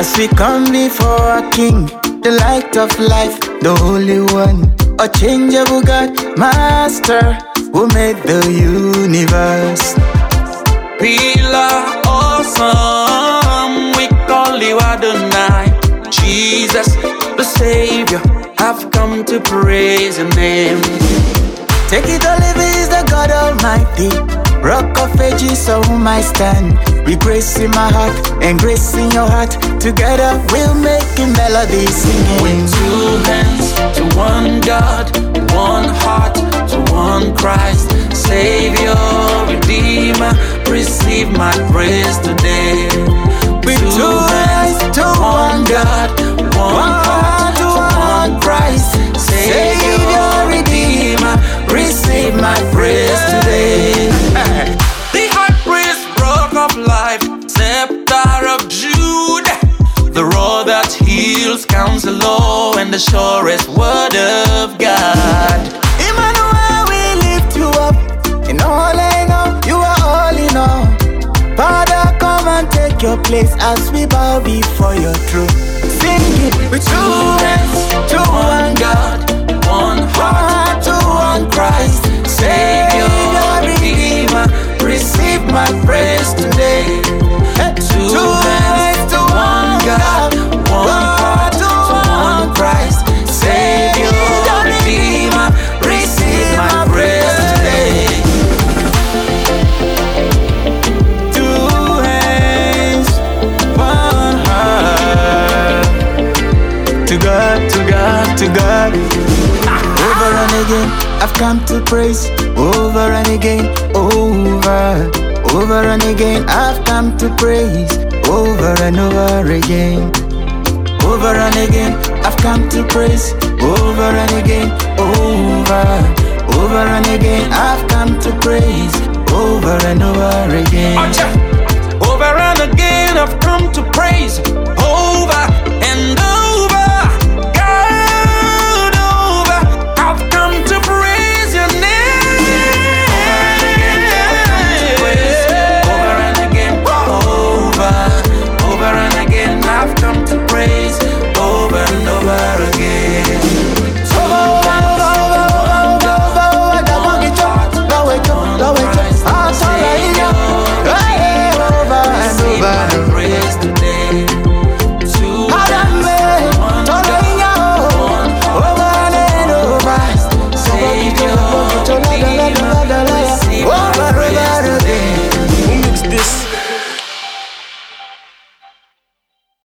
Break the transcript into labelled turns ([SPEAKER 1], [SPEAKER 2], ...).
[SPEAKER 1] As we come before our King, the light of life, the Holy One, unchangeable God, Master, who made the universe.
[SPEAKER 2] Pillar awesome, we call you Adonai. Jesus, the Savior, I've come to praise your name.
[SPEAKER 1] Take it or leave it, is the God Almighty, Rock of Ages, on whom I stand. With grace in my heart and grace in your heart, together we'll make a melody singing.
[SPEAKER 2] With two hands to one God, one heart to one Christ, Savior, Redeemer, receive my praise today.
[SPEAKER 1] With two hands to one God, one heart to one Christ, Savior, Redeemer, receive my praise today.
[SPEAKER 2] The high priest, rock of life, scepter of Judah, the rod that heals, Counselor, and the surest word of God.
[SPEAKER 1] Emmanuel, we lift you up. In all I know, you are all in all. Father, come and take your place as we bow before your throne. Sing it with two hands to one God,
[SPEAKER 2] one heart
[SPEAKER 1] to one Christ, Savior, Redeemer,
[SPEAKER 2] receive my praise today. Two hands to one God, one heart to one Christ, Savior, Redeemer, receive my praise today.
[SPEAKER 1] Two hands, one heart, to God, to God, to God. Over and again, I've come to praise. Over and again, over and again, I've come to praise. Over and over again, over and again, I've come to praise. Over and again, over and again, I've come to praise. Over and over again.
[SPEAKER 2] Over and again, I've come to praise. Over